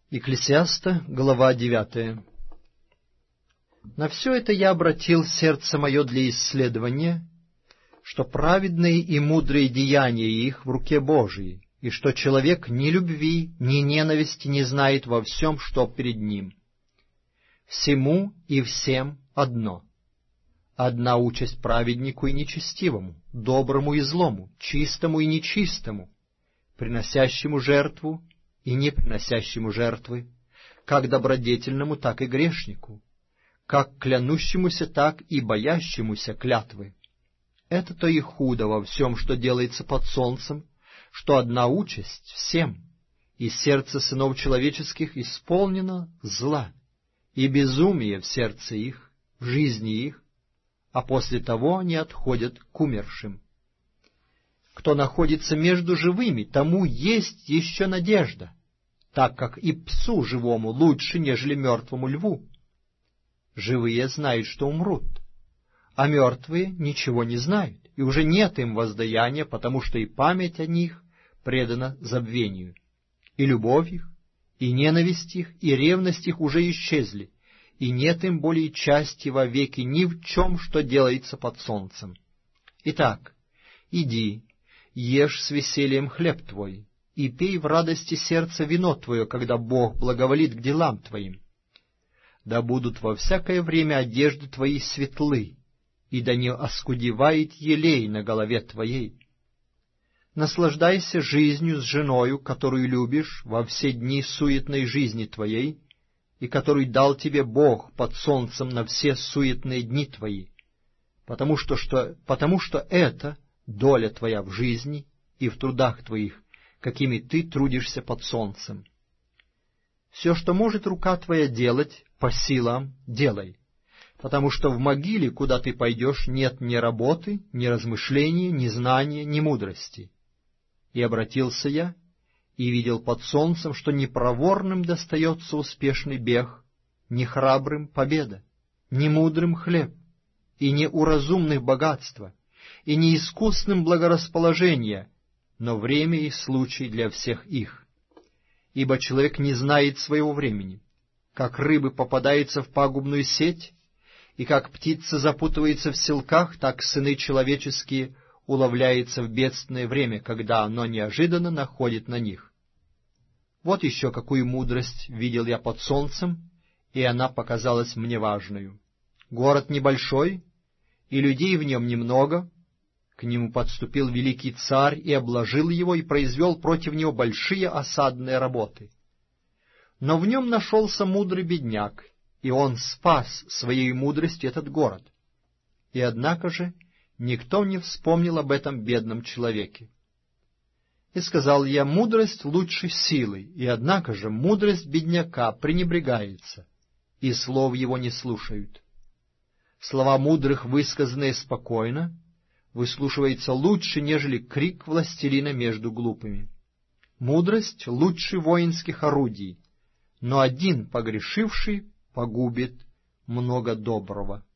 Екклесиаста, глава 9. На все это я обратил сердце мое для исследования, что праведные и мудрые деяния их в руке Божией, и что человек ни любви, ни ненависти не знает во всем, что перед ним. Всему и всем одно. Одна участь праведнику и нечестивому, доброму и злому, чистому и нечистому, приносящему жертву и не приносящему жертвы, как добродетельному, так и грешнику, как клянущемуся, так и боящемуся клятвы. Это-то и худо во всем, что делается под солнцем, что одна участь всем, и сердце сынов человеческих исполнено зла, и безумие в сердце их, в жизни их, а после того они отходят к умершим. Кто находится между живыми, тому есть еще надежда, так как и псу живому лучше, нежели мертвому льву. Живые знают, что умрут, а мертвые ничего не знают, и уже нет им воздаяния, потому что и память о них предана забвению. И любовь их, и ненависть их, и ревность их уже исчезли, и нет им более части вовеки ни в чем, что делается под солнцем. Итак, иди, ешь с весельем хлеб твой, и пей в радости сердца вино твое, когда Бог благоволит к делам твоим. Да будут во всякое время одежды твои светлы, и да не оскудевает елей на голове твоей. Наслаждайся жизнью с женою, которую любишь, во все дни суетной жизни твоей, и который дал тебе Бог под солнцем на все суетные дни твои, потому что это доля твоя в жизни и в трудах твоих, какими ты трудишься под солнцем. Все, что может рука твоя делать, по силам делай, потому что в могиле, куда ты пойдешь, нет ни работы, ни размышления, ни знания, ни мудрости. И обратился я, и видел под солнцем, что ни проворным достается успешный бег, ни храбрым победа, ни мудрым хлеб, и не у разумных богатства, и не искусным благорасположение, но время и случай для всех их. Ибо человек не знает своего времени, как рыбы попадаются в пагубную сеть, и как птица запутывается в селках, так сыны человеческие уловляются в бедственное время, когда оно неожиданно находит на них. Вот еще какую мудрость видел я под солнцем, и она показалась мне важною. Город небольшой, и людей в нем немного. К нему подступил великий царь и обложил его, и произвел против него большие осадные работы. Но в нем нашелся мудрый бедняк, и он спас своей мудростью этот город. И однако же никто не вспомнил об этом бедном человеке. И сказал я: мудрость лучше силы, и однако же мудрость бедняка пренебрегается, и слов его не слушают. Слова мудрых, высказанные спокойно, выслушивается лучше, нежели крик властелина между глупыми. Мудрость лучше воинских орудий, но один погрешивший погубит много доброго.